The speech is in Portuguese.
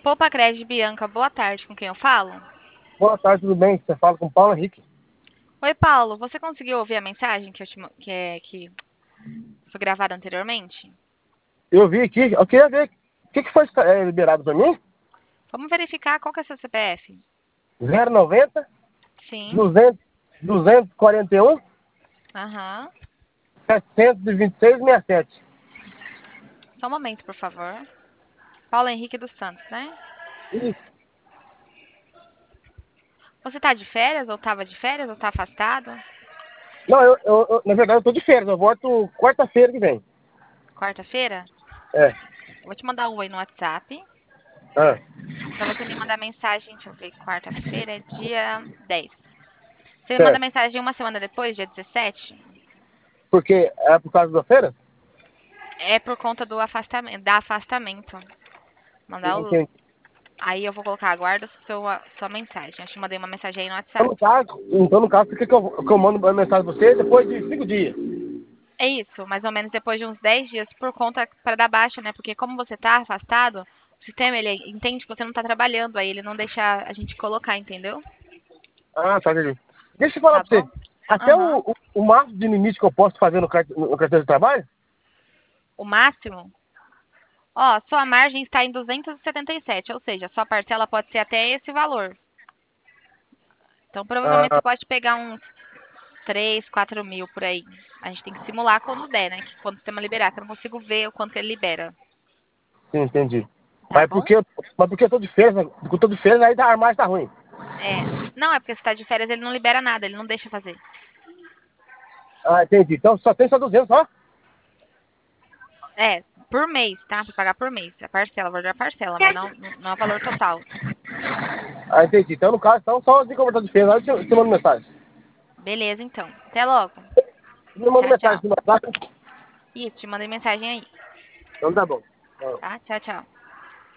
Poupa Crédito, Bianca, boa tarde. Com quem eu falo? Boa tarde, tudo bem? Você fala com o Paulo Henrique. Oi, Paulo. Você conseguiu ouvir a mensagem que foi gravada anteriormente? Eu vi aqui, eu queria ver o que foi liberado para mim. Vamos verificar qual que é seu CPF. 090 Sim. 200 241 Aham. 726 67. Só um momento, por favor. Paulo Henrique dos Santos, né? Isso. Você tá de férias, ou tava de férias, ou tá afastado? Não, na verdade eu tô de férias, eu volto quarta-feira que vem. Quarta-feira? É. Eu vou te mandar um oi no WhatsApp. Ah, Pra você me mandar mensagem, deixa eu ver, quarta-feira é dia 10. Você me manda certo. mensagem uma semana depois, dia 17? Porque é por causa da feira? É por conta do afastamento, da afastamento. Mandar o. Entendi. Aí eu vou colocar, aguarda sua mensagem. Eu te mandei uma mensagem aí no Então, WhatsApp. no caso, por que eu mando uma mensagem pra você depois de 5 dias? É isso, mais ou menos depois de uns 10 dias, por conta para dar baixa, né? Porque como você tá afastado, o sistema ele entende que você não tá trabalhando, aí ele não deixa a gente colocar, entendeu? Ah, tá, entendi. Deixa eu falar Tá pra você. bom? Até Aham. o máximo de limite que eu posso fazer no carteiro de trabalho? O máximo? Ó, sua margem está em 277, ou seja, sua parcela pode ser até esse valor. Então, provavelmente você Ah, pode pegar uns 3, 4 mil por aí. A gente tem que simular quando der, né? Que quando o sistema liberar, que eu não consigo ver o quanto que ele libera. sim, entendi. Tá bom? Mas porque eu tô de férias, né? Porque eu tô de férias, aí a armagem tá ruim. É. Não, é porque você tá de férias, ele não libera nada, ele não deixa fazer. Ah, entendi. Então só 200 só? É, por mês, tá? Pra pagar por mês. A parcela, o valor da parcela, né? Não é o valor total. Ah, entendi. Então, no caso, então, só de como eu tô de férias, aí eu te mando mensagem. Beleza, então. Até logo. Me manda Tchau, mensagem tchau. aqui no WhatsApp. Isso, te mandei mensagem aí. Então tá bom. Ah. Tá? Tchau, tchau.